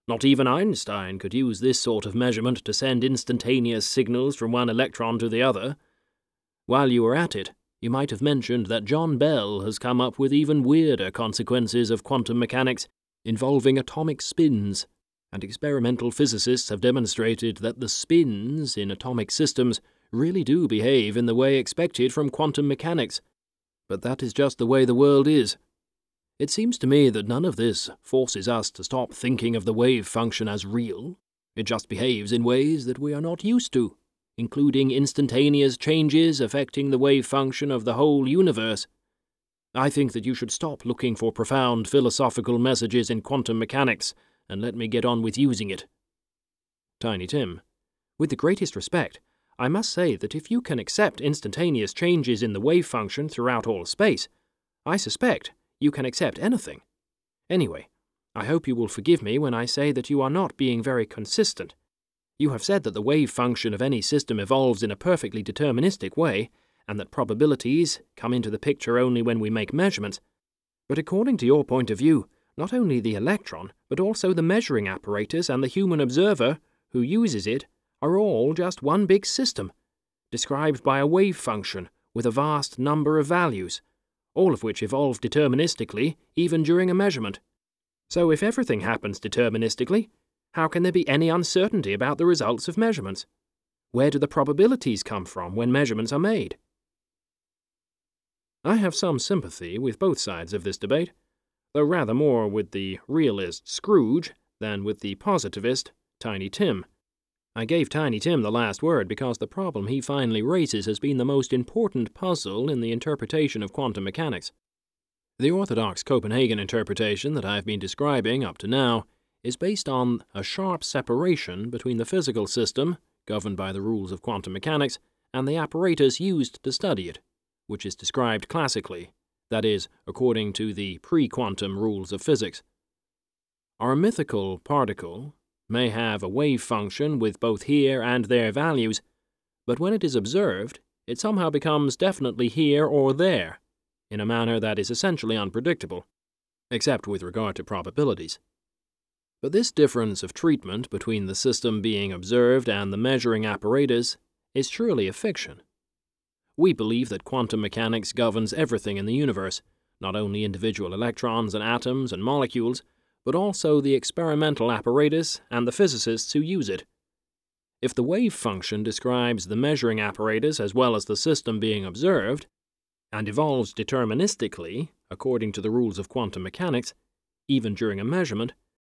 Not even Einstein could use this sort of measurement to send instantaneous signals from one electron to the other. While you were at it, you might have mentioned that John Bell has come up with even weirder consequences of quantum mechanics involving atomic spins, and experimental physicists have demonstrated that the spins in atomic systems really do behave in the way expected from quantum mechanics. But that is just the way the world is. It seems to me that none of this forces us to stop thinking of the wave function as real. It just behaves in ways that we are not used to, including instantaneous changes affecting the wave function of the whole universe. I think that you should stop looking for profound philosophical messages in quantum mechanics and let me get on with using it. Tiny Tim: with the greatest respect, I must say that if you can accept instantaneous changes in the wave function throughout all space, I suspect you can accept anything. Anyway, I hope you will forgive me when I say that you are not being very consistent. You have said that the wave function of any system evolves in a perfectly deterministic way, and that probabilities come into the picture only when we make measurements. But according to your point of view, not only the electron, but also the measuring apparatus and the human observer who uses it are all just one big system, described by a wave function with a vast number of values, all of which evolve deterministically even during a measurement. So if everything happens deterministically, how can there be any uncertainty about the results of measurements? Where do the probabilities come from when measurements are made? I have some sympathy with both sides of this debate, though rather more with the realist Scrooge than with the positivist Tiny Tim. I gave Tiny Tim the last word because the problem he finally raises has been the most important puzzle in the interpretation of quantum mechanics. The orthodox Copenhagen interpretation that I have been describing up to now is based on a sharp separation between the physical system, governed by the rules of quantum mechanics, and the apparatus used to study it, which is described classically, that is, according to the pre-quantum rules of physics. Our mythical particle may have a wave function with both here and there values, but when it is observed, it somehow becomes definitely here or there, in a manner that is essentially unpredictable, except with regard to probabilities. But this difference of treatment between the system being observed and the measuring apparatus is surely a fiction. We believe that quantum mechanics governs everything in the universe, not only individual electrons and atoms and molecules, but also the experimental apparatus and the physicists who use it. If the wave function describes the measuring apparatus as well as the system being observed, and evolves deterministically according to the rules of quantum mechanics, even during a measurement,